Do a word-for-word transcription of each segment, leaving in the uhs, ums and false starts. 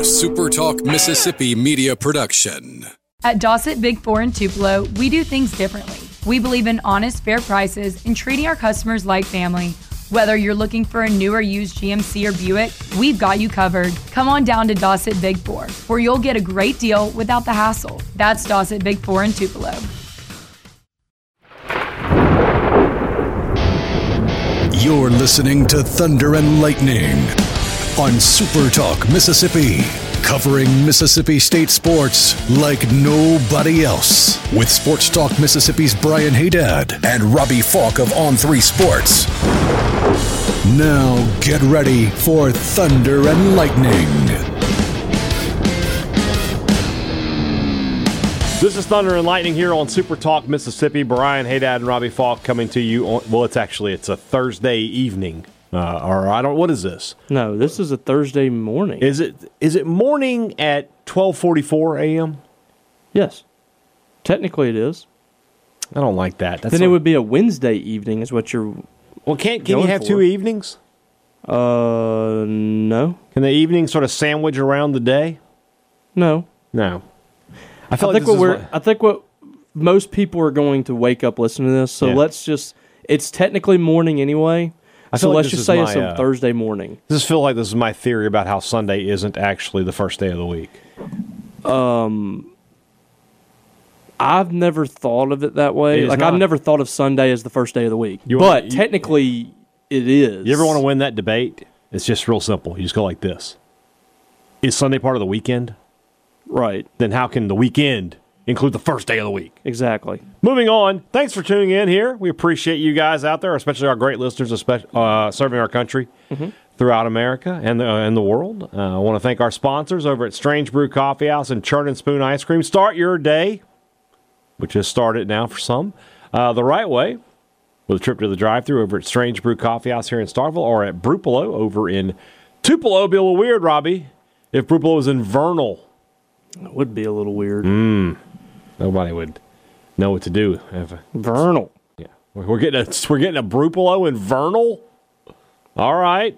A Super Talk Mississippi media production. At Dossett Big Four in Tupelo, we do things differently. We believe in honest, fair prices and treating our customers like family. Whether you're looking for a new or used G M C or Buick, we've got you covered. Come on down to Dossett Big Four, where you'll get a great deal without the hassle. That's Dossett Big Four in Tupelo. You're listening to Thunder and Lightning on Super Talk Mississippi, covering Mississippi State sports like nobody else. With Sports Talk Mississippi's Brian Haydad and Robbie Falk of On three Sports. Now get ready for Thunder and Lightning. This is Thunder and Lightning here on Super Talk Mississippi. Brian Haydad and Robbie Falk coming to you on, well, it's actually, it's a Thursday evening. Uh, or I don't, what is this? No, this is a Thursday morning. Is it, is it morning at twelve forty-four a.m.? Yes. Technically it is. I don't like that. That's then not, it would be a Wednesday evening is what you're Well, can't, can you have for. two evenings? Uh, no. Can the evening sort of sandwich around the day? No. No. I feel I like think this what is we're what, I think what most people are going to wake up listening to this, so Yeah. let's just it's technically morning anyway. I So feel like let's this just is say my, it's a uh, Thursday morning. I just feel like this is my theory about how Sunday isn't actually the first day of the week. Um I've never thought of it that It way. is Like not. I've never thought of Sunday as the first day of the week. You but wanna- you- technically it is. You ever want to win that debate? It's just real simple. You just go like this. Is Sunday part of the weekend? Right. Then how can the weekend include the first day of the week? Exactly. Moving on. Thanks for tuning in here. We appreciate you guys out there, especially our great listeners especially, uh, serving our country Mm-hmm. throughout America and the, uh, and the world. Uh, I want to thank our sponsors over at Strange Brew Coffee House and Churn and Spoon Ice Cream. Start your day, which has started now for some, uh, the right way with a trip to the drive-thru over at Strange Brew Coffee House here in Starkville or at Brupolo over in Tupelo. It'd be a little weird, Robbie, if Brupolo was in Vernal. It would be a little weird. Mm. Nobody would know what to do. If, Vernal. yeah, we're we're getting a we're getting a Brupolo in Vernal. All right.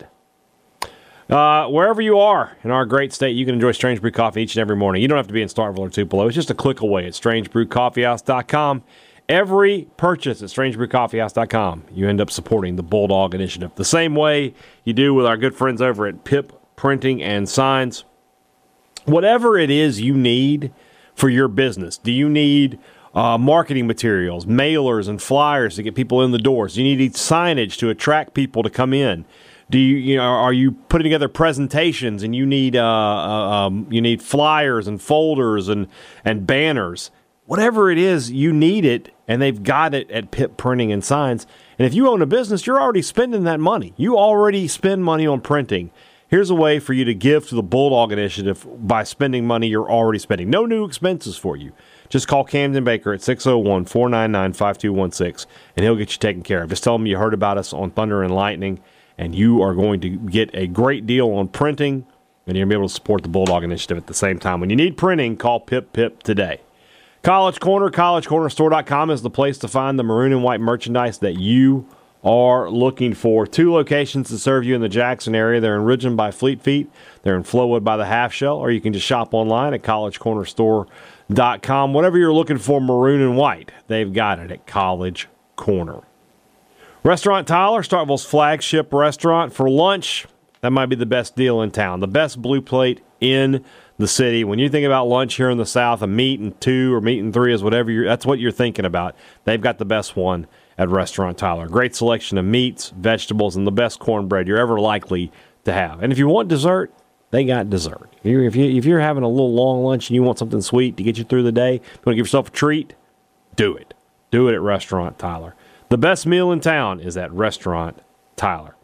Uh, wherever you are in our great state, you can enjoy Strange Brew Coffee each and every morning. You don't have to be in Starkville or Tupelo. It's just a click away at strange brew coffee house dot com. Every purchase at strange brew coffee house dot com, you end up supporting the Bulldog Initiative. The same way you do with our good friends over at Pip Printing and Signs. Whatever it is you need for your business. Do you need uh, marketing materials, mailers and flyers to get people in the doors? Do you need signage to attract people to come in? Do you, you know, are you putting together presentations and you need uh, uh, um, you need flyers and folders and, and banners? Whatever it is, you need it, and they've got it at Pip Printing and Signs. And if you own a business, you're already spending that money. You already spend money on printing. Here's a way for you to give to the Bulldog Initiative by spending money you're already spending. No new expenses for you. Just call Camden Baker at six oh one, four nine nine, five two one six, and he'll get you taken care of. Just tell him you heard about us on Thunder and Lightning, and you are going to get a great deal on printing, and you're going to be able to support the Bulldog Initiative at the same time. When you need printing, call Pip Pip today. College Corner, college corner store dot com is the place to find the maroon and white merchandise that you are looking for. Two locations to serve you in the Jackson area. They're in Ridgeland by Fleet Feet. They're in Flowood by the Half Shell, or you can just shop online at college corner store dot com. Whatever you're looking for maroon and white, they've got it at College Corner. Restaurant Tyler, Starkville's flagship restaurant. For lunch, that might be the best deal in town. The best blue plate in the city. When you think about lunch here in the South, a meat and two or meat and three is whatever you're, that's what you're thinking about. They've got the best one at Restaurant Tyler. Great selection of meats, vegetables, and the best cornbread you're ever likely to have. And if you want dessert, they got dessert. If you're, if, you, if you're having a little long lunch and you want something sweet to get you through the day, you want to give yourself a treat, do it. Do it at Restaurant Tyler. The best meal in town is at Restaurant Tyler.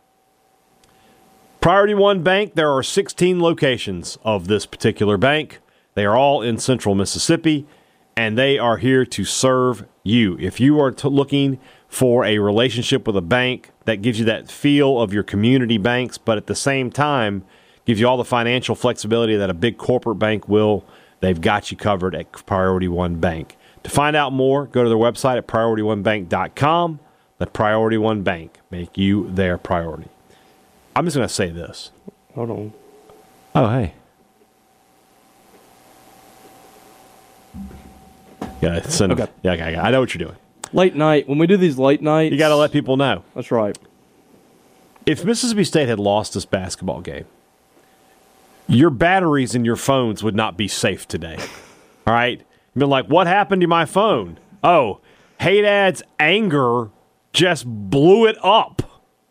Priority One Bank, there are sixteen locations of this particular bank. They are all in central Mississippi, and they are here to serve you. If you are t- looking for a relationship with a bank that gives you that feel of your community banks, but at the same time gives you all the financial flexibility that a big corporate bank will, they've got you covered at Priority One Bank. To find out more, go to their website at priority one bank dot com. Let Priority One Bank make you their priority. I'm just going to say this. Hold on. Oh, hey. Yeah, send Okay. them. Yeah, okay, I know what you're doing. Late night. When we do these late nights, You got to let people know. That's right. If Mississippi State had lost this basketball game, your batteries in your phones would not be safe today. All right? You've been like, what happened to my phone? Oh, Haydad's anger just blew it up.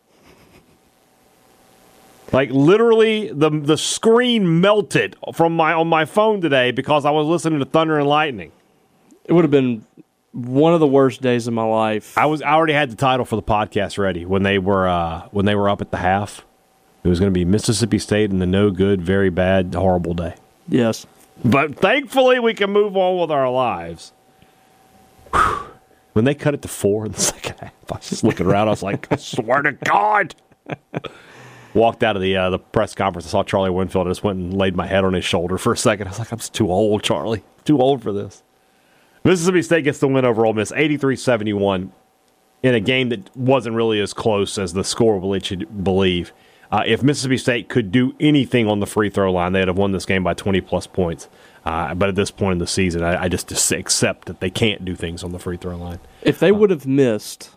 Like literally, the the screen melted from my on my phone today because I was listening to Thunder and Lightning. It would have been one of the worst days of my life. I was I already had the title for the podcast ready when they were uh, when they were up at the half. It was going to be Mississippi State and the no good, very bad, horrible day. Yes. But thankfully, we can move on with our lives. Whew. When they cut it to four in the second half, I was just looking around. I was like, I swear to God. Walked out of the uh, the press conference. I saw Charlie Winfield. I just went and laid my head on his shoulder for a second. I was like, I'm just too old, Charlie. Too old for this. Mississippi State gets the win over Ole Miss, eighty-three seventy-one, in a game that wasn't really as close as the score will let you believe. Uh, if Mississippi State could do anything on the free throw line, they'd have won this game by twenty-plus points. Uh, but at this point in the season, I, I just, just accept that they can't do things on the free throw line. If they uh, would have missed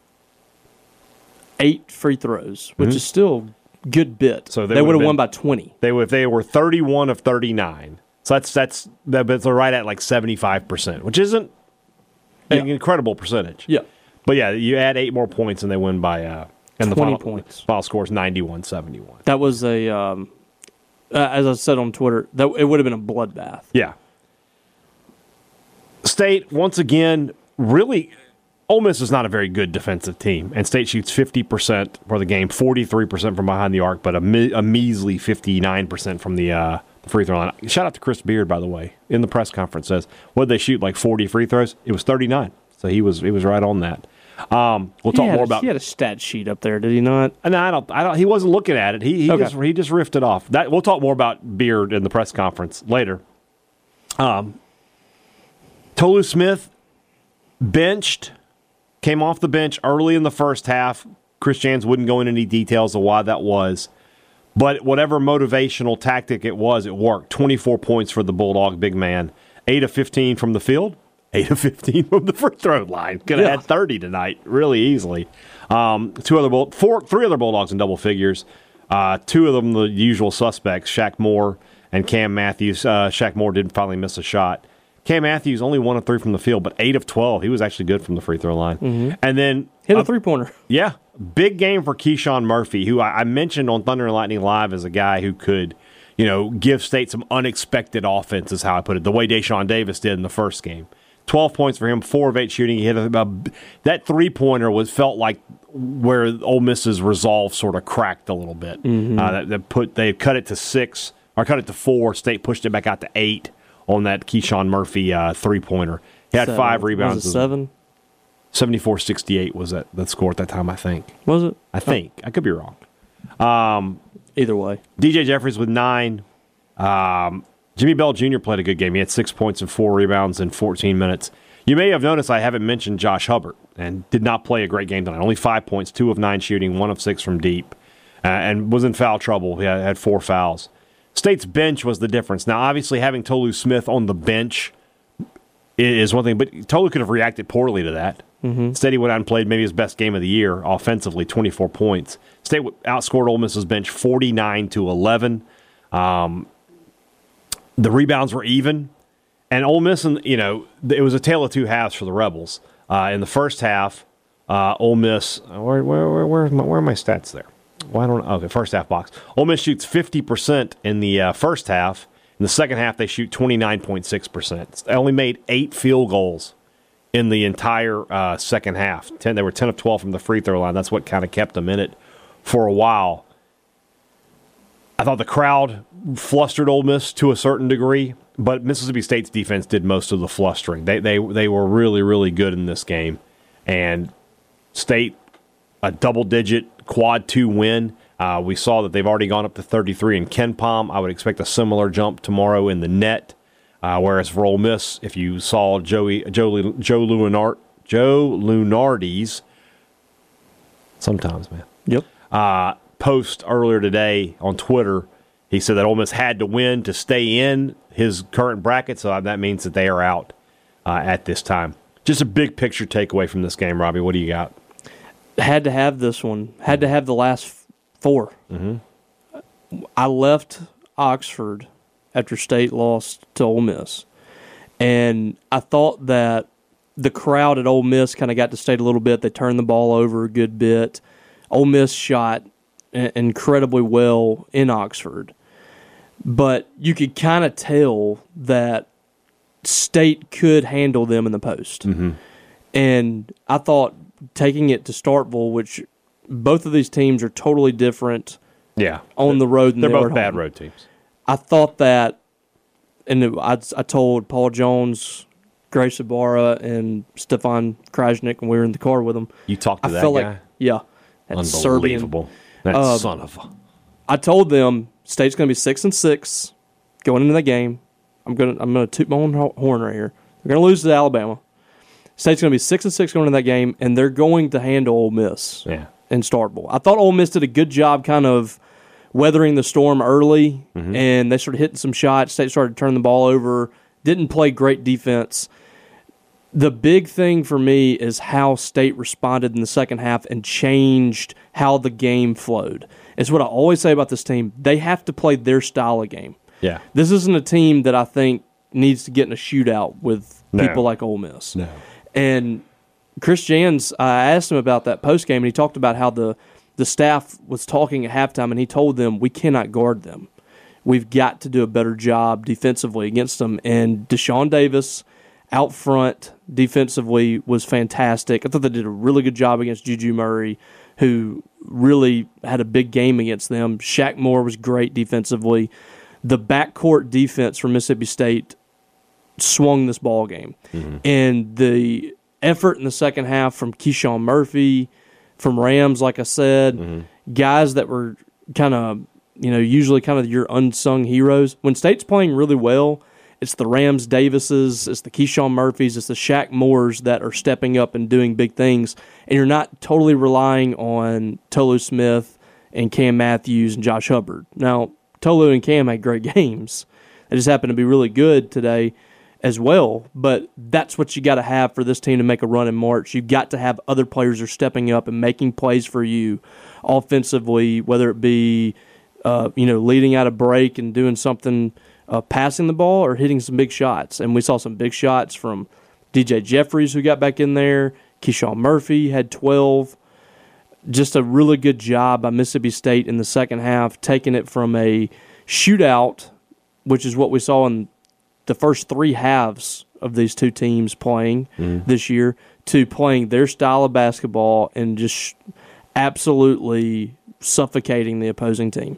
eight free throws, which mm-hmm. is still a good bit, so they, they would have won by twenty. They would, if they were thirty-one of thirty-nine. So that's that's that's right at like seventy-five percent, which isn't yeah. an incredible percentage. Yeah. But yeah, you add eight more points and they win by uh, and the twenty final, points. Final score is ninety-one seventy-one. That was a, um, uh, as I said on Twitter, that it would have been a bloodbath. Yeah. State, once again, really, Ole Miss is not a very good defensive team. And State shoots fifty percent for the game, forty-three percent from behind the arc, but a, me- a measly fifty-nine percent from the uh, free throw line. Shout out to Chris Beard, by the way, in the press conference says, what did they shoot, like forty free throws? It was thirty-nine. So he was he was right on that. Um, we'll he talk had, more about. He had a stat sheet up there, did he not? No, I don't. I don't. He wasn't looking at it. He he okay. just he just riffed it off. That we'll talk more about Beard in the press conference later. Um, Tolu Smith benched, came off the bench early in the first half. Chris Jans wouldn't go into any details of why that was, but whatever motivational tactic it was, it worked. twenty-four points for the Bulldog big man. eight of fifteen from the field. eight of fifteen from the free throw line. Could have yeah. had thirty tonight really easily. Um, two other Bull, four, three other Bulldogs in double figures. Uh, two of them the usual suspects, Shaq Moore and Cam Matthews. Uh, Shaq Moore did finally miss a shot. Cam Matthews only one of three from the field, but eight of twelve. He was actually good from the free throw line. Mm-hmm. And then hit a uh, three-pointer. Yeah. Big game for Keyshawn Murphy, who I, I mentioned on Thunder and Lightning Live as a guy who could, you know, give State some unexpected offense, is how I put it, the way Deshaun Davis did in the first game. twelve points for him, four of eight shooting. He hit a, a, that three-pointer was felt like where Ole Miss's resolve sort of cracked a little bit. Mm-hmm. Uh, that, that put They cut it to six, or cut it to four. State pushed it back out to eight on that Keyshawn Murphy uh, three-pointer. He had seven. five rebounds. Was it seven? seventy-four sixty-eight was that, that score at that time, I think. Was it? I think. Oh. I could be wrong. Um, Either way. D J Jeffries with nine. Um, Jimmy Bell Junior played a good game. He had six points and four rebounds in fourteen minutes. You may have noticed I haven't mentioned Josh Hubbard, and did not play a great game tonight. Only five points, two of nine shooting, one of six from deep, uh, and was in foul trouble. He had, had four fouls. State's bench was the difference. Now, obviously, having Tolu Smith on the bench is one thing, but Tolu could have reacted poorly to that. Mm-hmm. Instead, he went out and played maybe his best game of the year offensively, twenty-four points. State outscored Ole Miss's bench forty-nine to eleven. Um, the rebounds were even. And Ole Miss, you know, it was a tale of two halves for the Rebels. Uh, in the first half, uh, Ole Miss, where, where, where, where, are my, where are my stats there? Why don't okay, first half box. Ole Miss shoots fifty percent in the uh, first half. In the second half, they shoot twenty-nine point six percent. They only made eight field goals in the entire uh, second half. Ten, they were ten of twelve from the free throw line. That's what kind of kept them in it for a while. I thought the crowd flustered Ole Miss to a certain degree, but Mississippi State's defense did most of the flustering. They they they were really, really good in this game. And State, a double-digit quad two win. Uh, we saw that they've already gone up to thirty-three in KenPom. I would expect a similar jump tomorrow in the net. Uh, whereas for Ole Miss, if you saw Joey Joe Joe Lunart Joe Lunardi's sometimes, man. Yep. Uh, post earlier today on Twitter, he said that Ole Miss had to win to stay in his current bracket, so that means that they are out. uh, at this time. Just a big picture takeaway from this game, Robbie. What do you got? Had to have this one. Had to have the last four. Mm-hmm. I left Oxford after State lost to Ole Miss, and I thought that the crowd at Ole Miss kind of got to State a little bit. They turned the ball over a good bit. Ole Miss shot incredibly well in Oxford, but you could kind of tell that State could handle them in the post. Mm-hmm. And I thought taking it to Starkville, which both of these teams are totally different yeah, on the road. They're they both bad road teams. I thought that, and I, I told Paul Jones, Grace Ibarra, and Stefan Krajnik when we were in the car with them. You talked to I that felt guy? Like, yeah. That's Unbelievable. Serbian. That uh, son of a... I told them State's going to be six and six going into that game. I'm going to I'm going to toot my own horn right here. They're going to lose to Alabama. State's going to be six and six going into that game, and they're going to handle Ole Miss yeah. in Starkville. I thought Ole Miss did a good job kind of weathering the storm early, mm-hmm. and they started hitting some shots. State started turning the ball over. Didn't play great defense. The big thing for me is how State responded in the second half and changed how the game flowed. It's what I always say about this team. They have to play their style of game. Yeah. This isn't a team that I think needs to get in a shootout with no. people like Ole Miss. No. And Chris Jans, I asked him about that postgame, and he talked about how the, the staff was talking at halftime, and he told them, we cannot guard them. We've got to do a better job defensively against them. And Deshaun Davis out front defensively was fantastic. I thought they did a really good job against Juju Murray, who really had a big game against them. Shaq Moore was great defensively. The backcourt defense from Mississippi State swung this ball game. Mm-hmm. And the effort in the second half from Keyshawn Murphy, from Rams, like I said, mm-hmm. guys that were kind of, you know, usually kind of your unsung heroes. When State's playing really well, it's the Rams Davises, it's the Keyshawn Murphys, it's the Shaq Moores that are stepping up and doing big things. And you're not totally relying on Tolu Smith and Cam Matthews and Josh Hubbard. Now, Tolu and Cam had great games. They just happened to be really good today as well. But that's what you got to have for this team to make a run in March. You've got to have other players who are stepping up and making plays for you offensively, whether it be uh, you know, leading out a break and doing something, uh, passing the ball or hitting some big shots. And we saw some big shots from D J Jeffries, who got back in there. Keyshawn Murphy had twelve. Just a really good job by Mississippi State in the second half, taking it from a shootout, which is what we saw in the first three halves of these two teams playing mm-hmm. this year, to playing their style of basketball and just absolutely suffocating the opposing team.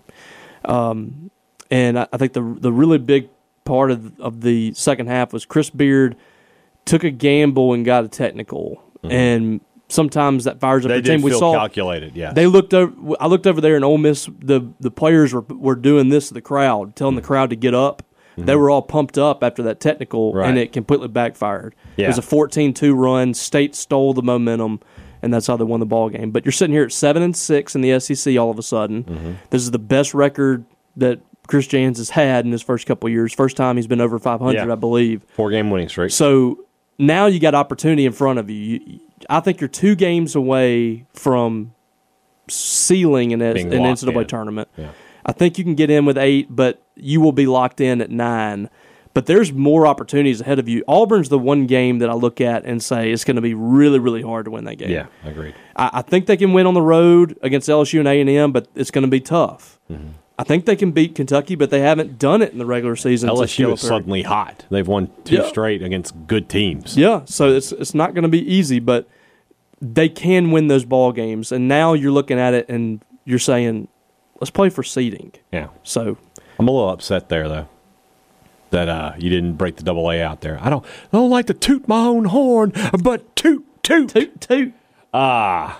Um, and I, I think the the really big part of, of the second half was Chris Beard took a gamble and got a technical. Mm-hmm. And sometimes that fires up they the team. Did we feel saw calculated, yeah. They looked over. I looked over there, and Ole Miss, the the players were were doing this to the crowd, telling mm-hmm. the crowd to get up. Mm-hmm. They were all pumped up after that technical, right. and it completely backfired. Yeah. It was a fourteen two run. State stole the momentum, and that's how they won the ball game. But you're sitting here at seven and six in the S E C all of a sudden. Mm-hmm. This is the best record that Chris Jans has had in his first couple of years. First time he's been over five hundred, yeah. I believe. Four game winning streak. So now you got opportunity in front of you. you I think you're two games away from sealing an, an N C double A in. tournament. Yeah. I think you can get in with eight, but you will be locked in at nine. But there's more opportunities ahead of you. Auburn's the one game that I look at and say it's going to be really, really hard to win that game. Yeah, agreed. I, I think they can win on the road against L S U and A and M, but it's going to be tough. Mm-hmm. I think they can beat Kentucky, but they haven't done it in the regular season. L S U is suddenly hot. They've won two yeah. straight against good teams. Yeah, so it's it's not going to be easy, but they can win those ball games. And now you're looking at it and you're saying, let's play for seeding. Yeah. So I'm a little upset there, though, that uh, you didn't break the double A out there. I don't, I don't like to toot my own horn, but toot, toot. Toot, toot. Ah. Uh,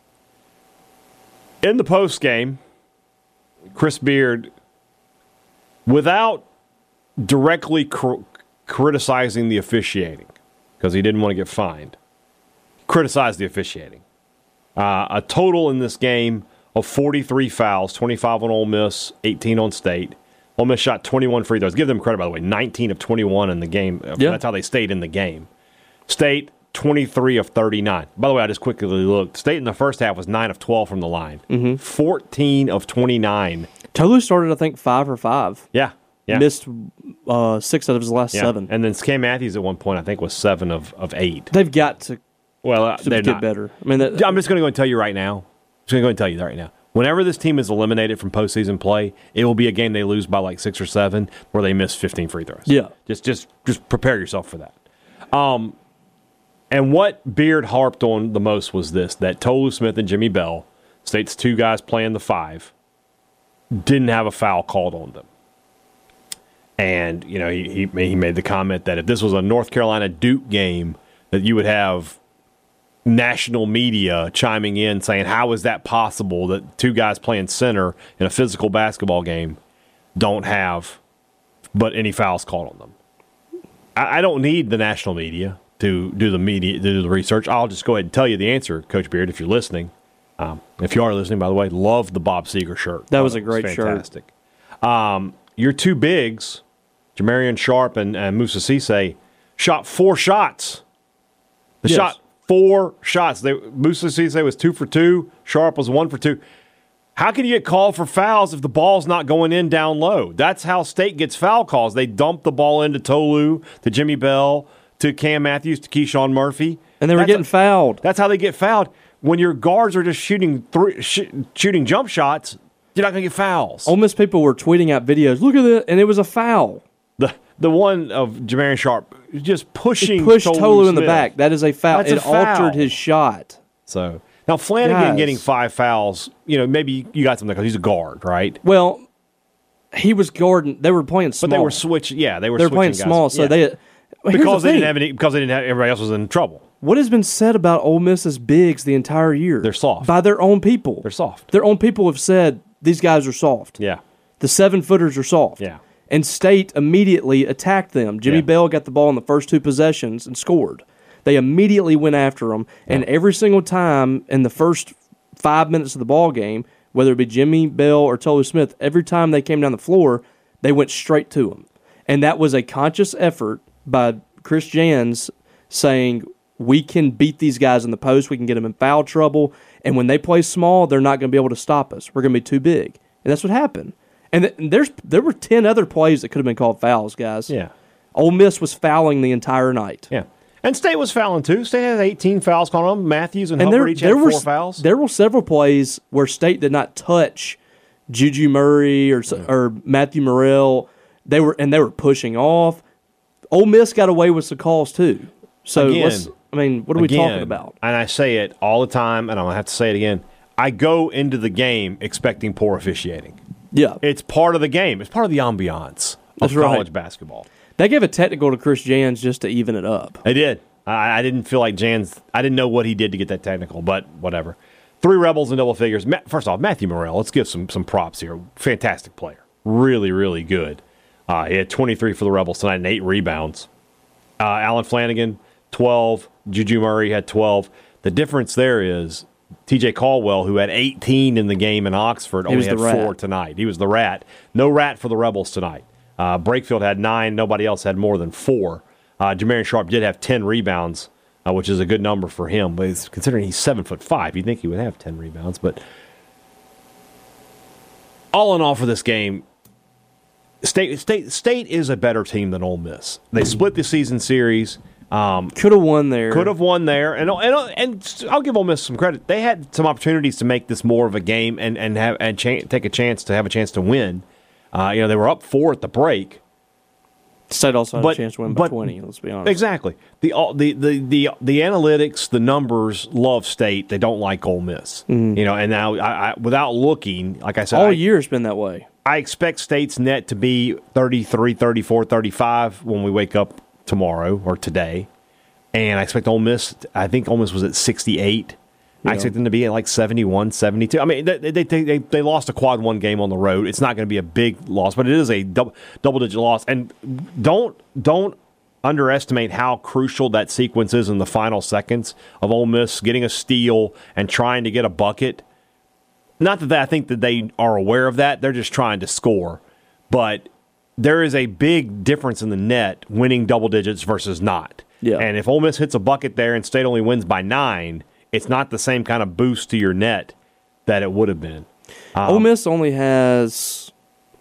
in the postgame, Chris Beard, without directly cr- criticizing the officiating, because he didn't want to get fined, criticized the officiating. Uh, a total in this game of forty-three fouls, twenty-five on Ole Miss, eighteen on State. Ole Miss shot twenty-one free throws. Give them credit, by the way. nineteen of twenty-one in the game. Yeah. That's how they stayed in the game. State, twenty-three of thirty-nine. By the way, I just quickly looked. State in the first half was nine of twelve from the line. Mm-hmm. fourteen of twenty-nine. Tolu started, I think, five or five. Yeah. yeah. Missed uh, six out of his last yeah. seven. And then Cam Matthews at one point, I think, was seven of, of eight. They've got to, well, uh, to they're get not. better. I mean, that, I'm just going to go and tell you right now. I'm just going to go and tell you that right now. Whenever this team is eliminated from postseason play, it will be a game they lose by like six or seven, where they miss fifteen free throws. Yeah. Just, just, just prepare yourself for that. Um, and what Beard harped on the most was this: that Tolu Smith and Jimmy Bell, State's two guys playing the five, didn't have a foul called on them. And you know, he he, he made the comment that if this was a North Carolina Duke game, that you would have national media chiming in saying, how is that possible that two guys playing center in a physical basketball game don't have but any fouls called on them? I, I don't need the national media to do the media to do the research. I'll just go ahead and tell you the answer, Coach Beard, if you're listening. Um, if you are listening, by the way, love the Bob Seger shirt. That was a It great fantastic. shirt. Um, your two bigs, Jamarian Sharp and, and Musa Cisse, shot four shots. They Yes. shot four shots. They, Musa Cisse was two for two. Sharp was one for two. How can you get called for fouls if the ball's not going in down low? That's how State gets foul calls. They dump the ball into Tolu, to Jimmy Bell, to Cam Matthews, to Keyshawn Murphy. and they were That's getting a- fouled. That's how they get fouled. When your guards are just shooting three, sh- shooting jump shots, you're not going to get fouls. Ole Miss people were tweeting out videos. Look at that, and it was a foul. The the one of Jamarian Sharp just pushing He pushed Tolu, Tolu in the Smith. back. That is a foul. That's a it foul. altered his shot. So now Flanagan Guys. getting five fouls. You know, maybe you got something because he's a guard, right? Well, he was guarding. They were playing small. But they were switching. Yeah, they were. They were switching playing guys. small, so Yeah. they here's because the they thing. didn't have any. Because they didn't have everybody else was in trouble. What has been said about Ole Miss's bigs the entire year? They're soft. by their own people. They're soft. Their own people have said these guys are soft. Yeah, The seven footers are soft. Yeah. And State immediately attacked them. Jimmy Yeah. Bell got the ball in the first two possessions and scored. They immediately went after them, and every single time in the first five minutes of the ball game, whether it be Jimmy Bell or Tolu Smith, every time they came down the floor, they went straight to them. And that was a conscious effort by Chris Jans saying, we can beat these guys in the post, we can get them in foul trouble, and when they play small, they're not going to be able to stop us. We're going to be too big. And that's what happened. And th- there's there were ten other plays that could have been called fouls, guys. yeah, Ole Miss was fouling the entire night. yeah. And State was fouling too. State had eighteen fouls called on them. Matthews and, And Hubbard there, each there had were four fouls. there were several plays where State did not touch Juju Murray or Mm. or Matthew Morrell. They were and they were pushing off. Ole Miss got away with some calls too. So Again, let's. I mean, what are we Again, talking about? And I say it all the time, and I'm going to have to say it again. I go into the game expecting poor officiating. Yeah, It's part of the game. It's part of the ambiance of That's right. college basketball. they gave a technical to Chris Jans just to even it up. They did. I, I didn't feel like Jans. I didn't know what he did to get that technical, but whatever. Three Rebels in double figures. Ma- First off, Matthew Morrell. Let's give some some props here. Fantastic player. Really, really good. Uh, he had twenty-three for the Rebels tonight and eight rebounds. Uh, Alan Flanagan, twelve. Juju Murray had twelve. The difference there is T J Caldwell, who had eighteen in the game in Oxford, only was had the rat. four tonight. He was the rat. No rat for the Rebels tonight. Uh, Brakefield had nine. Nobody else had more than four. Uh, Jamarian Sharp did have ten rebounds, uh, which is a good number for him. But it's, considering he's seven foot five, you'd think he would have ten rebounds. But all in all, for this game, State State State is a better team than Ole Miss. They split the season series. Um, Could have won there. could have won there, and and and I'll give Ole Miss some credit. They had some opportunities to make this more of a game and and have and cha- take a chance to have a chance to win. Uh, you know, they were up four at the break. State also had But- a chance to win by but- twenty. Let's be honest. Exactly. The all- the the the the analytics, the numbers love State. They don't like Ole Miss. You know, and now I, I, without looking, like I said, All I, year it's been that way. I expect State's net to be thirty-three, thirty-four, thirty-five when we wake up tomorrow or today. And I expect Ole Miss, I think Ole Miss was at sixty-eight. I expect them to be at like seventy-one, seventy-two. I mean, they they, they, they, they lost a quad one game on the road. It's not going to be a big loss, but it is a double, double-digit loss. And don't don't underestimate how crucial that sequence is in the final seconds of Ole Miss getting a steal and trying to get a bucket. Not that they, I think that they are aware of that. They're just trying to score. but there is a big difference in the net winning double digits versus not. Yeah. And if Ole Miss hits a bucket there and State only wins by nine, it's not the same kind of boost to your net that it would have been. Um, Ole Miss only has.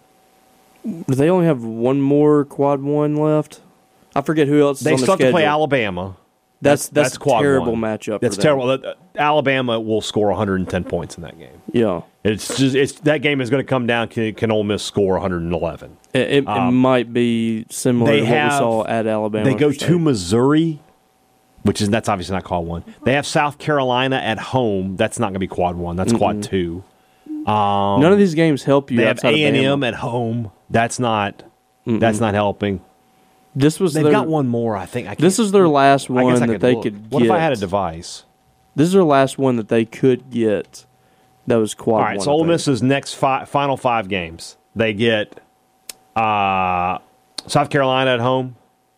Do they only have one more quad one left? I forget who else is They on the still have schedule. to play Alabama. That's that's, That's a quad terrible one. matchup. That's for them. terrible. Uh, Alabama will score one hundred ten points in that game. Yeah, It's just it's that game is going to come down. Can, can Ole Miss score one hundred eleven? it, it, it might be similar They to have, what we saw at Alabama. They go for State. to Missouri, which is that's obviously not quad one. They have South Carolina at home. That's not going to be quad one. That's quad two. None of these games help you. They have outside of A and M Bama. at home. That's not. That's not helping. This was They've their, got one more. I think. I This can't- is their last I guess one I that could they look. could What get. if I had a device? This is their last one that they could get. That was quad. All right, one, so I Ole think. Miss's next fi- final five games, they get uh, South Carolina at home,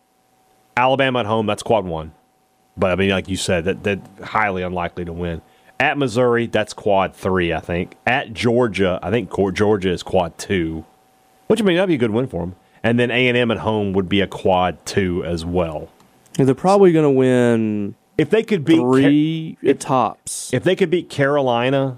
Alabama at home. That's quad one, but I mean, like you said, that that highly unlikely to win. At Missouri, that's quad three, I think. At Georgia, I think Georgia is quad two, which I mean that'd be a good win for them. And then A and M at home would be a quad two as well. They're probably going to win If they could beat Ca- three at tops. If they could beat Carolina,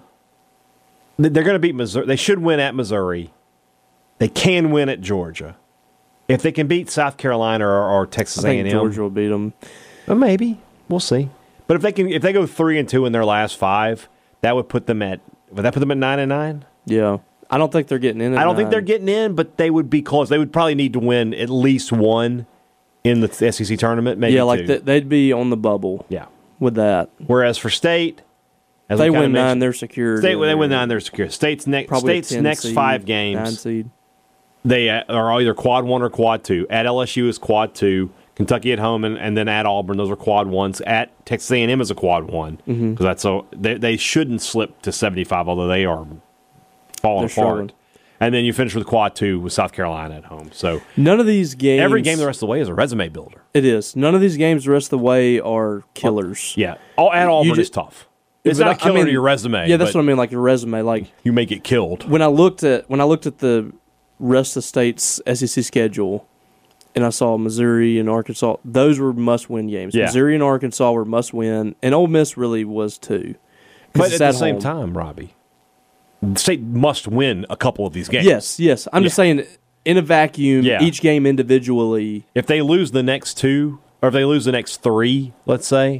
th- they're going to beat Missouri. They should win at Missouri. They can win at Georgia. If they can beat South Carolina or, or Texas I A think and M, Georgia will beat them. well, maybe we'll see. But if they can, if they go three and two in their last five, that would put them at. Would that put them at nine and nine? Yeah, I don't think they're getting in. At I don't think nine. they're getting in, but they would be close. They would probably need to win at least one in the S E C tournament. Maybe Yeah, two. like th- they'd be on the bubble. yeah. With that, Whereas for State, as they we kinda win nine, mentioned- they're secured. State, in they win there. nine, they're secure. State's next Probably a State's ten next seed, five nine games, seed. they are either quad one or quad two. At L S U is quad two. Kentucky at home, and, and then at Auburn, those are quad ones. At Texas A and M is a quad one because Mm-hmm. that's so they, they shouldn't slip to seventy-five, although they are falling They're apart. struggling. And then you finish with quad two with South Carolina at home. So None of these games. every game the rest of the way is a resume builder. It is. None of these games the rest of the way are killers. Yeah, all at Auburn ju- is tough. It's But not a I killer mean, to your resume. Yeah, that's but what I mean. Like your resume. Like you may get killed. when I looked at when I looked at the rest of the state's S E C schedule, and I saw Missouri and Arkansas. Those were must-win games. Yeah. Missouri and Arkansas were must-win, and Ole Miss really was too. 'Cause But it's at the at same home. time, Robbie, State must win a couple of these games. Yes, yes. I'm just Yeah. saying, in a vacuum, Yeah. each game individually. If they lose the next two, or if they lose the next three, let's say,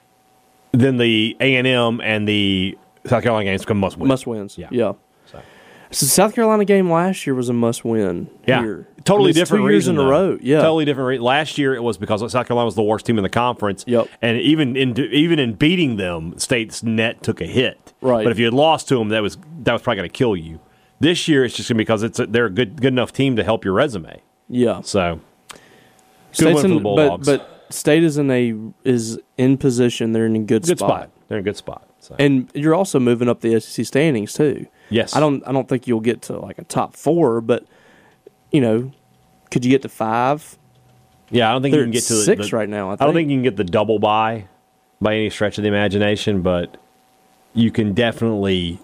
then the A and M and the South Carolina games become must win. Must wins. Yeah. Yeah. So. So the South Carolina game last year was a must win. Yeah, here. totally I mean, it's different two years reason in a though. row. Yeah, totally different. Re- Last year it was because South Carolina was the worst team in the conference. Yep. and even in even in beating them, State's net took a hit. Right. but if you had lost to them, that was that was probably going to kill you. This year it's just going to be because it's a, they're a good good enough team to help your resume. Yeah. So good State's win for in- the Bulldogs. But, but State is in a is in position. They're in a good, good spot. spot. They're in a good spot. So. And you're also moving up the S E C standings too. Yes, I don't. I don't think you'll get to like a top four, but you know, could you get to five? Yeah, I don't think They're you can get at to the, six the- right now. I, I don't think you can get the double bye by any stretch of the imagination, but you can definitely,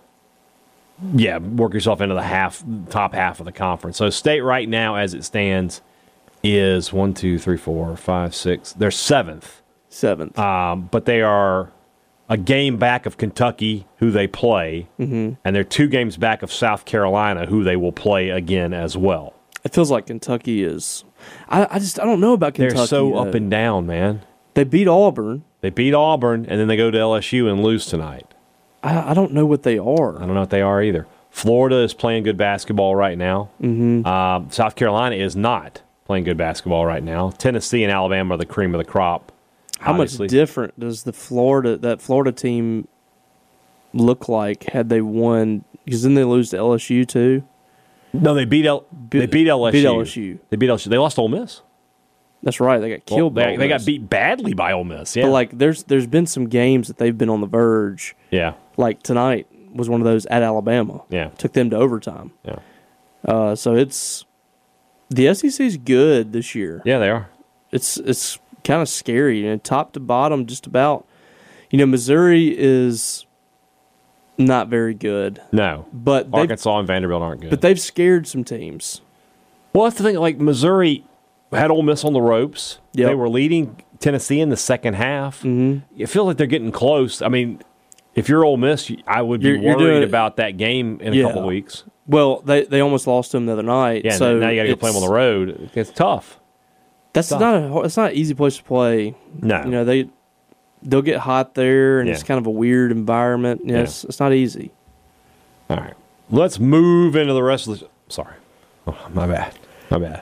yeah, work yourself into the half top half of the conference. So State right now, as it stands, is one, two, three, four, five, six. They're seventh, seventh. um, but they are a game back of Kentucky, who they play, mm-hmm. and they're two games back of South Carolina, who they will play again as well. It feels like Kentucky is. I, I just I don't know about Kentucky. They're so though. up and down, man. They beat Auburn. They beat Auburn, and then they go to L S U and lose tonight. I, I don't know what they are. I don't know what they are either. Florida is playing good basketball right now. Mm-hmm. Uh, South Carolina is not playing good basketball right now. Tennessee and Alabama are the cream of the crop. How obviously. much different does the Florida that Florida team look like had they won? Because then they lose to L S U too. No, they beat L- Be- they beat L S U. beat L S U. They beat L S U. They lost to Ole Miss. That's right. They got Well, killed. by they, Ole they got Miss. beat badly by Ole Miss. Yeah, But like, there's there's been some games that they've been on the verge. yeah, Like tonight was one of those at Alabama. yeah, Took them to overtime. yeah, Uh, so it's the S E C's good this year. yeah. They are. It's it's kind of scary, and top to bottom, just about. You know, Missouri is not very good, No, but they've, Arkansas and Vanderbilt aren't good. but they've scared some teams. Well, that's the thing. Like, Missouri had Ole Miss on the ropes. Yep. They were leading Tennessee in the second half. Mm-hmm. You feel like they're getting close. I mean, if you're Ole Miss, I would be You're- you're worried doing- about that game in a Yeah. couple of weeks. Well, they they almost lost them the other night. Yeah, so now you got to go play them on the road. It's tough. That's tough. not a it's not an easy place to play. No. You know they they'll get hot there, and Yeah. it's kind of a weird environment. Yeah, Yeah. It's, it's not easy. All right. Let's move into the rest of the... Sorry. Oh, my bad. My bad.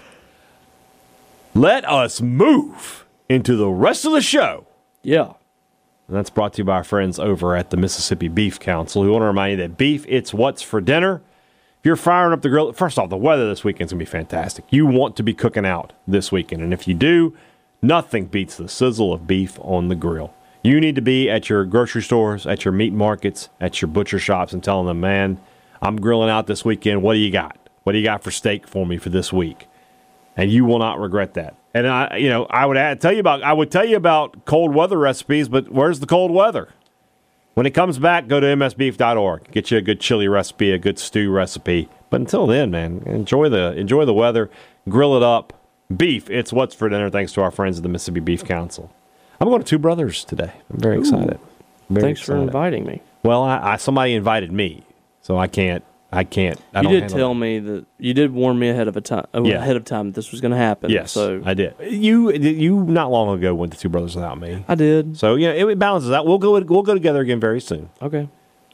Let us move into the rest of the show. Yeah. And that's brought to you by our friends over at the Mississippi Beef Council, who want to remind you that beef, it's what's for dinner. If you're firing up the grill, first off, the weather this weekend's going to be fantastic. You want to be cooking out this weekend. And if you do, nothing beats the sizzle of beef on the grill. You need to be at your grocery stores, at your meat markets, at your butcher shops, and telling them, man, I'm grilling out this weekend. What do you got? What do you got for steak for me for this week? And you will not regret that. And I, you know, I would add, tell you about, I would tell you about cold weather recipes, but where's the cold weather? When it comes back, go to m s beef dot org. Get you a good chili recipe, a good stew recipe. But until then, man, enjoy the enjoy the weather, grill it up. Beef, it's what's for dinner. Thanks to our friends at the Mississippi Beef Council. I'm going to Two Brothers today. I'm very Ooh. excited. Very Thanks excited. for inviting me. Well, I, I somebody invited me, so I can't. I can't. I You don't did handle tell that. me that you did warn me ahead of a time uh, Yeah. ahead of time that this was going to happen. Yes, So I did. You you not long ago went to Two Brothers without me. I did. So yeah, it, it balances out. We'll go. We'll go together again very soon. Okay.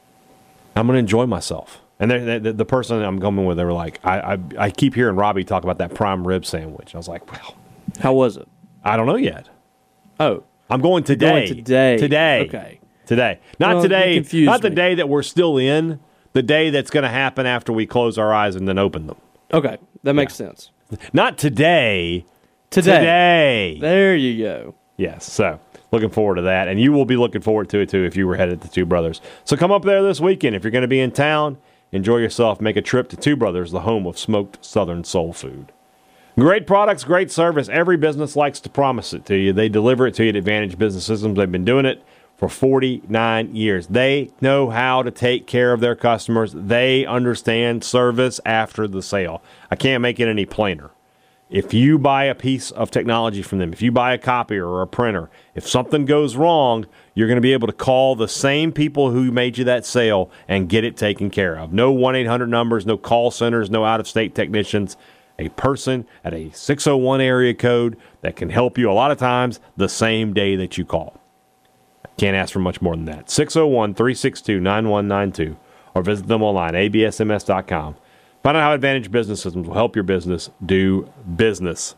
I'm going to enjoy myself. And they, they, the person I'm coming with, they were like, I, I I keep hearing Robbie talk about that prime rib sandwich. I was like, well, How was it? I don't know yet. Oh, I'm going today. Going today. Today. Okay. Today. Not Well, today. you confused Not the me. day that we're still in. The day that's going to happen after we close our eyes and then open them. okay, that makes sense. Not today. Today. Today. There you go. Yes. So looking forward to that. And you will be looking forward to it too if you were headed to Two Brothers. So come up there this weekend. If you're going to be in town, enjoy yourself. Make a trip to Two Brothers, the home of smoked Southern soul food. Great products, great service. Every business likes to promise it to you. They deliver it to you at Advantage Business Systems. They've been doing it for forty-nine years. They know how to take care of their customers. They understand service after the sale. I can't make it any plainer. If you buy a piece of technology from them, if you buy a copier or a printer, if something goes wrong, you're going to be able to call the same people who made you that sale and get it taken care of. No one eight hundred numbers, no call centers, no out-of-state technicians. A person at a six oh one area code that can help you a lot of times the same day that you call. Can't ask for much more than that. six oh one, three six two, nine one nine two or visit them online, a b s m s dot com. Find out how Advantage Business Systems will help your business do business.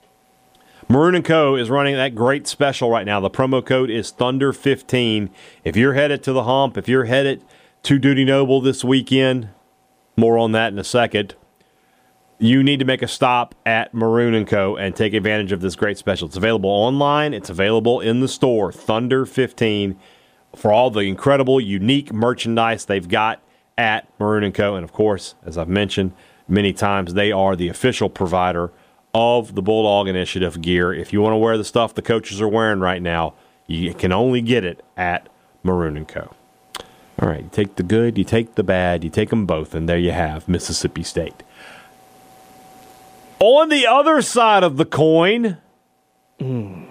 Maroon and Co. is running that great special right now. The promo code is Thunder fifteen. If you're headed to the hump, if you're headed to Duty Noble this weekend, more on that in a second, you need to make a stop at Maroon and Co. and take advantage of this great special. It's available online. It's available in the store, Thunder fifteen, for all the incredible, unique merchandise they've got at Maroon and Co. And, of course, as I've mentioned many times, they are the official provider of the Bulldog Initiative gear. If you want to wear the stuff the coaches are wearing right now, you can only get it at Maroon and Co. All right, you take the good, you take the bad, you take them both, and there you have Mississippi State. On the other side of the coin, Mm.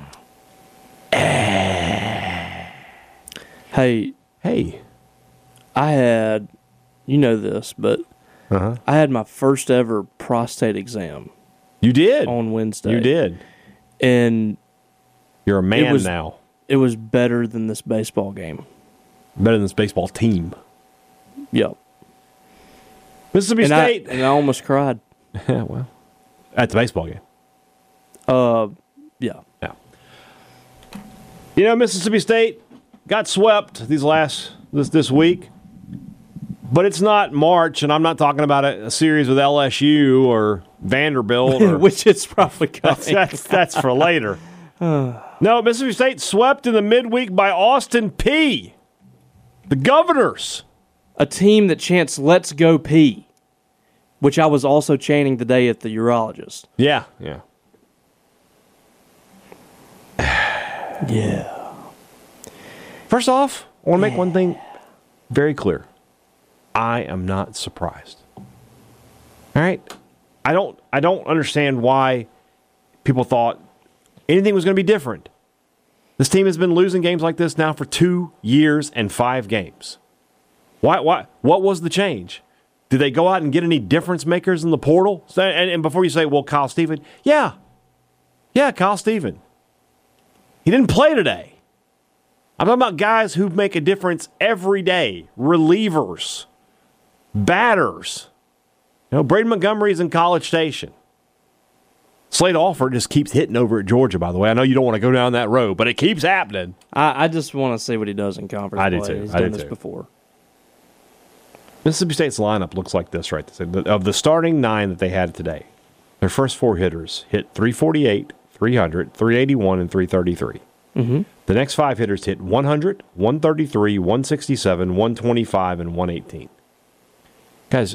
Hey, hey, I had, you know this, but uh-huh. I had my first ever prostate exam you did. on Wednesday. You did. And You're a man was- now. it was better than this baseball game. Better than this baseball team. Yep. Mississippi And I, State. and I almost cried. Yeah, well, at the baseball game. Uh, yeah. Yeah. You know, Mississippi State got swept these last this this week, but it's not March, and I'm not talking about a, a series with L S U or Vanderbilt, or, Which is probably coming. that's, that's that's for later. No, Mississippi State swept in the midweek by Austin Peay, the Governors. A team that chants "Let's Go P," which I was also chanting the day at the urologist. Yeah, yeah. Yeah. First off, I want to make one thing very clear. I am not surprised. All right? I don't I don't understand why people thought anything was going to be different. This team has been losing games like this now for two years and five games. Why? Why? What was the change? Did they go out and get any difference makers in the portal? So, and, and before you say, well, Kyle Steven, yeah. Yeah, Kyle Steven. He didn't play today. I'm talking about guys who make a difference every day. Relievers. Batters. You know, Braden Montgomery's in College Station. Slade Alford just keeps hitting over at Georgia, by the way. I know you don't want to go down that road, but it keeps happening. I, I just want to see what he does in conference I play. do too. He's I done do this too. before. Mississippi State's lineup looks like this, right? Of the starting nine that they had today, their first four hitters hit three forty-eight, three hundred, three eighty-one, and three thirty-three. Mm-hmm. The next five hitters hit one hundred, one thirty-three, one sixty-seven, one twenty-five, and one eighteen. Guys,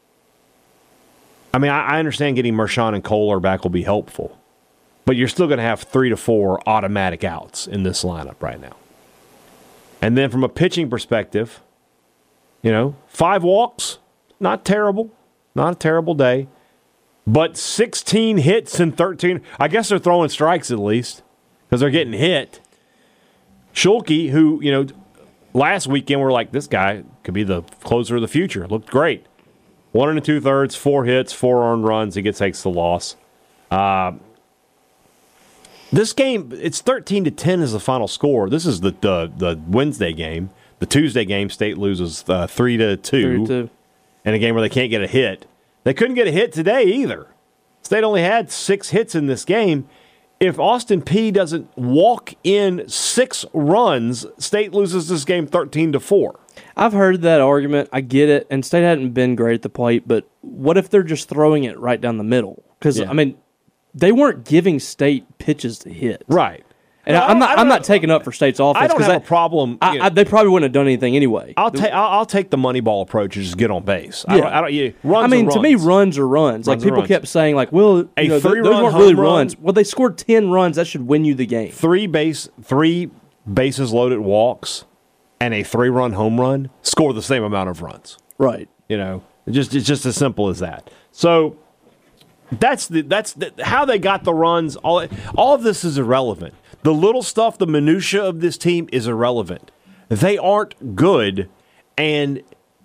I mean, I, I understand getting Mershon and Kohler back will be helpful, but you're still going to have three to four automatic outs in this lineup right now. And then from a pitching perspective, you know, five walks, not terrible, not a terrible day, but sixteen hits and thirteen. I guess they're throwing strikes at least because they're getting hit. Schulke, who, you know, last weekend we're like, this guy could be the closer of the future. Looked great. One and a two thirds, four hits, four earned runs. He gets takes the loss. Uh, this game, it's thirteen to ten is the final score. This is the the, the Wednesday game. The Tuesday game, State loses uh, three to two, Three, two. in a game where they can't get a hit. They couldn't get a hit today either. State only had six hits in this game. If Austin Peay doesn't walk in six runs, State loses this game thirteen to four. I've heard that argument. I get it. And State hadn't been great at the plate, but what if they're just throwing it right down the middle? Because, Yeah. I mean, they weren't giving State pitches to hit. Right. And Well, I, I'm I not. don't I'm know. not taking up for State's offense. I don't 'cause have I- a problem. I, you know, I, they probably wouldn't have done anything anyway. I'll take I'll, I'll take the money ball approach and just get on base. I Yeah. don't. I don't you, runs I mean, are to me, runs. runs are runs. Like Runs are people runs. kept saying, like, well, A you know, th- those three-run weren't really home run- runs. Well, they scored ten runs. That should win you the game. three base three bases loaded walks and a three run home run score the same amount of runs. Right. You know, it just it's just as simple as that. So that's the that's the, how they got the runs. All all of this is irrelevant. The little stuff, the minutia of this team is irrelevant. They aren't good, and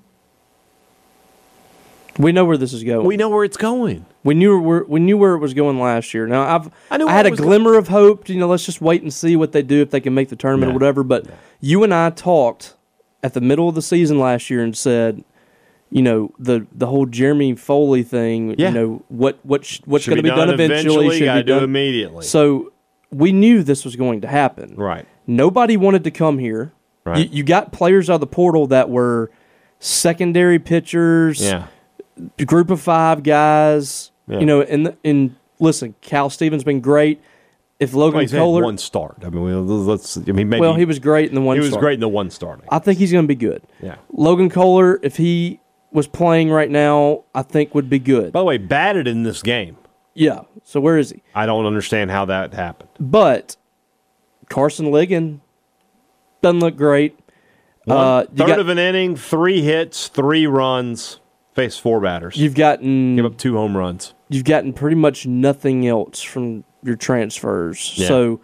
We know where this is going. we know where it's going. We knew where we knew where it was going last year. Now I've I knew I where had it a was glimmer of hope. You know, let's just wait and see what they do if they can make the tournament No. or whatever. But you and I talked at the middle of the season last year and said, you know, the the whole Jeremy Foley thing. Yeah. You know what what sh- what's Should going to be done eventually. Should gotta be do done immediately. So we knew this was going to happen. Right. Nobody wanted to come here. Right. You, you got players out of the portal that were secondary pitchers. Yeah. Group of five guys, Yeah. you know, and and listen, Cal Stevens been great. If Logan Well, he's had Kohler, one start. I mean, well, let's. I mean, maybe well, he was great in the one. he was start. great in the one starting. I think he's going to be good. Yeah. Logan Kohler, if he was playing right now, I think would be good. By the way, batted in this game. Yeah. So where is he? I don't understand how that happened. But Carson Ligon doesn't look great. One, Uh, you third got- of an inning, three hits, three runs, faced four batters. You've gotten Give up two home runs. you've gotten pretty much nothing else from your transfers. Yeah. So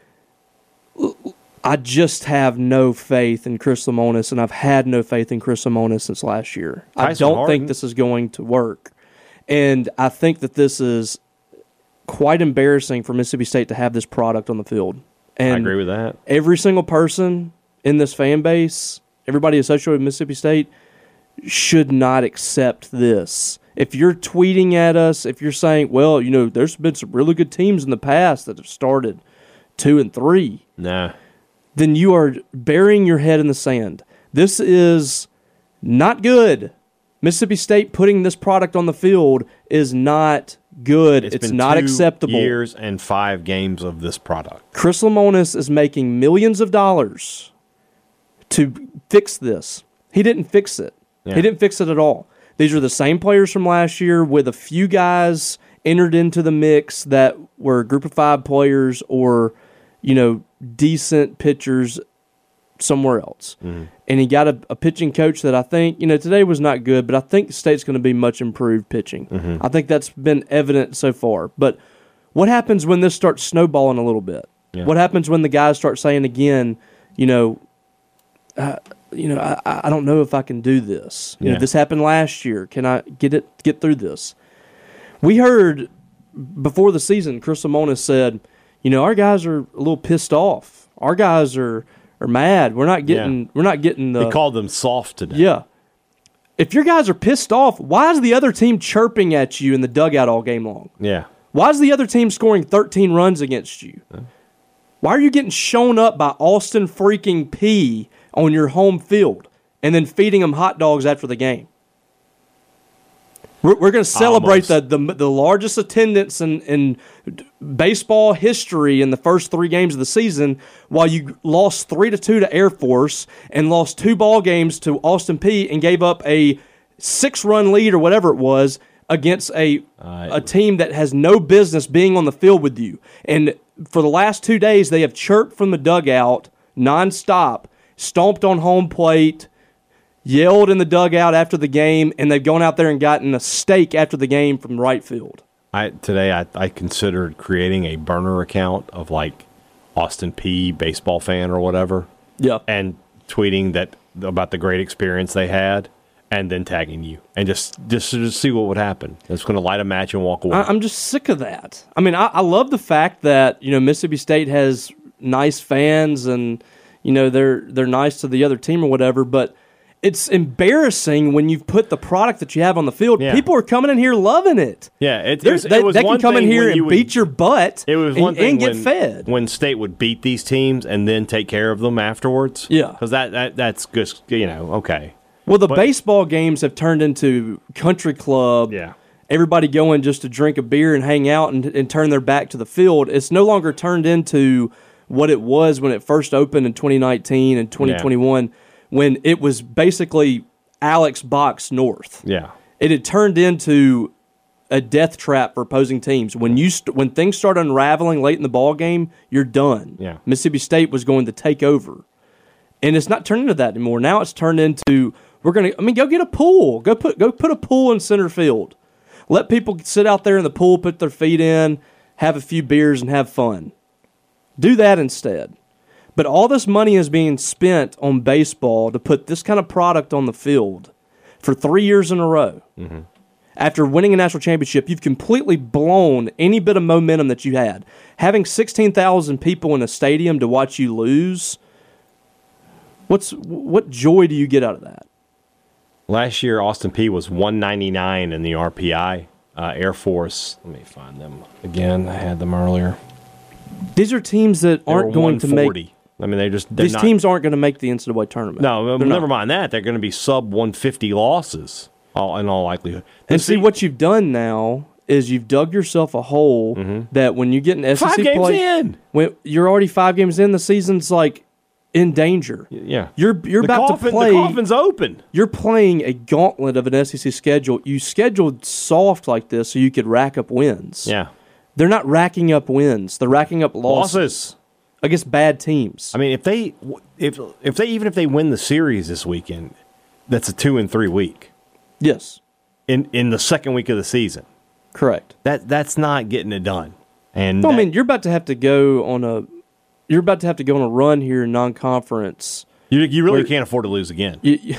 I just have no faith in Chris Lemonis, and I've had no faith in Chris Lemonis since last year. I Tyson don't Harden. think this is going to work. And I think that this is quite embarrassing for Mississippi State to have this product on the field. And I agree with that. every single person in this fan base, everybody associated with Mississippi State, should not accept this. If you're tweeting at us, if you're saying, well, you know, there's been some really good teams in the past that have started two and three, Nah. then you are burying your head in the sand. This is not good. Mississippi State putting this product on the field is not good. It's, been not two acceptable. Years and five games of this product. Chris Lemonis is making millions of dollars to fix this. He didn't fix it. Yeah. He didn't fix it at all. These are the same players from last year with a few guys entered into the mix that were group of five players or, you know, decent pitchers somewhere else. Mm-hmm. And he got a, a pitching coach that I think, you know, today was not good, but I think the State's going to be much improved pitching. Mm-hmm. I think that's been evident so far. But what happens when this starts snowballing a little bit? Yeah. What happens when the guys start saying again, you know, uh, you know, I, I don't know if I can do this. You yeah. know, this happened last year. Can I get it get through this? We heard before the season, Chris Lemonis said, you know, our guys are a little pissed off. Our guys are, are mad. We're not getting yeah. we're not getting the He called them soft today. Yeah. If your guys are pissed off, why is the other team chirping at you in the dugout all game long? Yeah. Why is the other team scoring thirteen runs against you? Huh? Why are you getting shown up by Austin freaking Peay on your home field and then feeding them hot dogs after the game? We're, we're going to celebrate the, the the largest attendance in, in baseball history in the first three games of the season while you lost three to two to Air Force and lost two ball games to Austin Peay and gave up a six-run lead or whatever it was against a uh, a team that has no business being on the field with you. And for the last two days, they have chirped from the dugout nonstop, stomped on home plate, yelled in the dugout after the game, and they've gone out there and gotten a steak after the game from right field. I today I, I considered creating a burner account of like Austin Peay baseball fan or whatever. Yeah. And tweeting that about the great experience they had. And then tagging you, and just just to see what would happen. It's going to light a match and walk away. I'm just sick of that. I mean, I, I love the fact that you know Mississippi State has nice fans, and you know they're they're nice to the other team or whatever. But it's embarrassing when you've put the product that you have on the field. Yeah. People are coming in here loving it. Yeah, it, it was, they, it was they one can come in thing here and you would, beat your butt. It was and, one thing and get when, fed when State would beat these teams and then take care of them afterwards. Yeah, because that, that that's just you know okay. Well, the but, baseball games have turned into country club. Yeah. Everybody going just to drink a beer and hang out and, and turn their back to the field. It's no longer turned into what it was when it first opened in twenty nineteen and twenty twenty-one, yeah. when it was basically Alex Box North. Yeah. It had turned into a death trap for opposing teams. When you st- when things start unraveling late in the ball game, you're done. Yeah. Mississippi State was going to take over. And it's not turned into that anymore. Now it's turned into We're gonna. I mean, go get a pool. Go put. Go put a pool in center field. Let people sit out there in the pool, put their feet in, have a few beers, and have fun. Do that instead. But all this money is being spent on baseball to put this kind of product on the field for three years in a row. Mm-hmm. After winning a national championship, you've completely blown any bit of momentum that you had. Having sixteen thousand people in a stadium to watch you lose. What's what joy do you get out of that? Last year, Austin Peay was one ninety-nine in the R P I. Uh, Air Force, let me find them again. I had them earlier. These are teams that aren't going to make. I mean, they just these not, teams aren't going to make the N C double A tournament. No, They're never not. mind that. They're going to be sub one fifty losses, all in all likelihood. And see, see what you've done now is you've dug yourself a hole mm-hmm. that when you get an S E C five games play, in, when you're already five games in, the season's like in danger. Yeah, you're you're the about coffin, to play. The coffin's open. You're playing a gauntlet of an S E C schedule. You scheduled soft like this so you could rack up wins. Yeah, they're not racking up wins. They're racking up losses, losses. against bad teams. I mean, if they if if they even if they win the series this weekend, that's a two and three week. Yes, in in the second week of the season. Correct. That that's not getting it done. And well, that, I mean, you're about to have to go on a. You're about to have to go on a run here in non-conference. You, you really can't afford to lose again. You, you,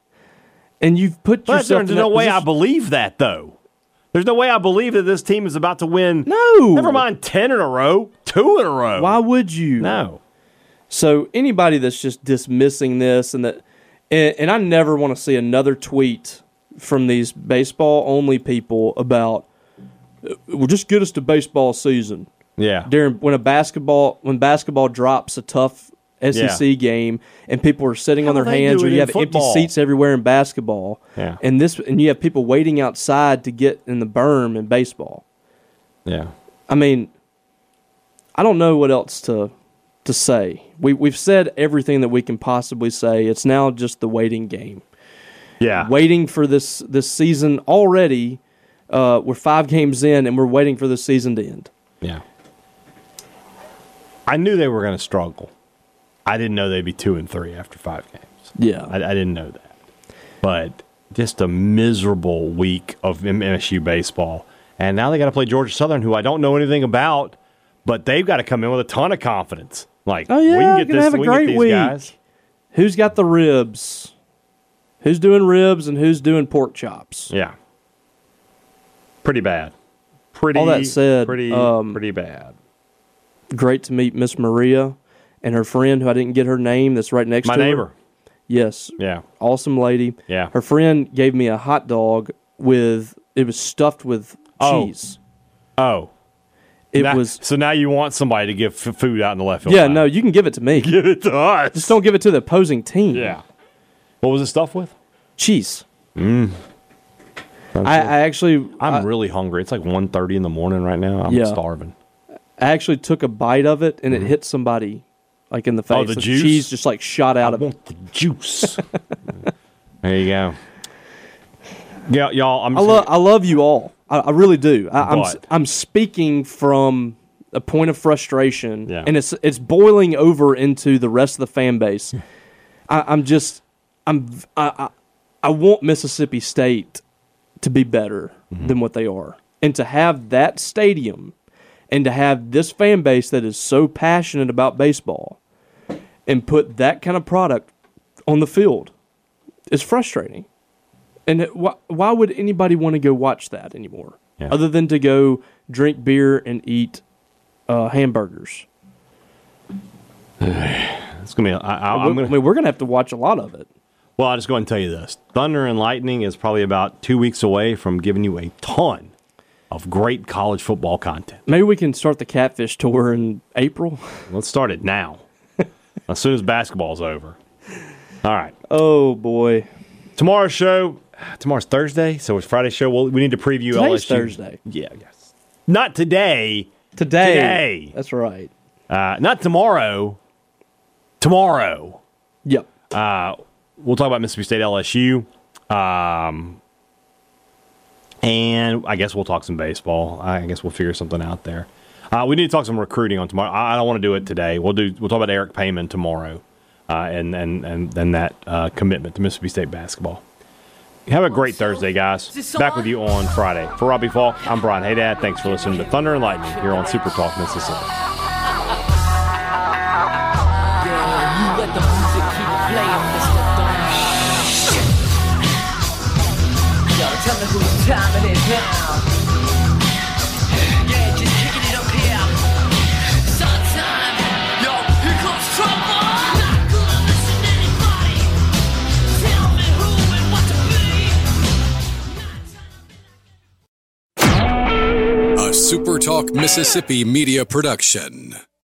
and you've put but yourself There's in no that way position. I believe that, though. There's no way I believe that this team is about to win. No. Never mind ten in a row, two in a row. Why would you? No. So anybody that's just dismissing this and that, and, and I never want to see another tweet from these baseball-only people about, well, just get us to baseball season. Yeah. During when a basketball when basketball drops a tough S E C yeah. game and people are sitting How on their hands, or you have football? empty seats everywhere in basketball. Yeah. And this and you have people waiting outside to get in the berm in baseball. Yeah. I mean, I don't know what else to to say. We we've said everything that we can possibly say. It's now just the waiting game. Yeah. Waiting for this this season already. Uh, we're five games in and we're waiting for this season to end. Yeah. I knew they were going to struggle. I didn't know they'd be two and three after five games. Yeah. I, I didn't know that. But just a miserable week of M S U baseball. And now they got to play Georgia Southern, who I don't know anything about, but they've got to come in with a ton of confidence. Like, oh, yeah, we can get gonna this, have a we can get great these week. guys. Who's got the ribs? Who's doing ribs and who's doing pork chops? Yeah. Pretty bad. Pretty, All that said, pretty, um, pretty bad. Great to meet Miss Maria and her friend, who I didn't get her name, that's right next My to her. neighbor. Yes. Yeah. Awesome lady. Yeah. Her friend gave me a hot dog with, it was stuffed with Oh. cheese. Oh. It Now- was, So now you want somebody to give f- food out in the left field yeah, line. no, you can give it to me. Give it to us. Just don't give it to the opposing team. Yeah. What was it stuffed with? Cheese. Mm. I, I actually, I'm I, really hungry. It's like one thirty in the morning right now. I'm Yeah. starving. I actually took a bite of it and it hit somebody like in the face. Oh, the juice? cheese just like shot out I of it. want the juice. There you go. Yeah, y'all. I'm I just love, gonna- I love you all. I, I really do. I, I'm, But- I'm speaking from a point of frustration, Yeah. and it's it's boiling over into the rest of the fan base. I, I'm just, I'm, I, I, I want Mississippi State to be better Mm-hmm. than what they are, and to have that stadium, and to have this fan base that is so passionate about baseball, and put that kind of product on the field, is frustrating. And it, why, why would anybody want to go watch that anymore? Yeah. Other than to go drink beer and eat uh, hamburgers. it's gonna be. I, I, We- I'm gonna. I mean, we're going to have to watch a lot of it. Well, I'll just go ahead and tell you this: Thunder and Lightning is probably about two weeks away from giving you a ton of great college football content. Maybe we can start the Catfish Tour in April. Let's start it now, as soon as basketball's over. All right. Oh, boy. Tomorrow's show. Tomorrow's Thursday, so it's Friday's show. Well, we need to preview Today's L S U. Thursday. Yeah, yes. Not today. Today. Today. That's right. Uh, not tomorrow. Tomorrow. Yep. Uh, we'll talk about Mississippi State L S U. Um, and I guess we'll talk some baseball. I guess we'll figure something out there. Uh, we need to talk some recruiting on tomorrow. I I don't want to do it today. We'll do. We'll talk about Eric Payman tomorrow, uh, and and and then that uh, commitment to Mississippi State basketball. Have a great Thursday, guys. Back with you on Friday. For Robbie Falk, I'm Brian Haydad. Thanks for listening to Thunder and Lightning here on Super Talk Mississippi. You let the music keep playing, Mister Dumb. Yo, tell me whose time it is now. Yeah, just kicking it up here. Sometime, yo, here comes trouble. Not gonna listen to anybody. Tell me who and what to be. A SuperTalk Mississippi media production.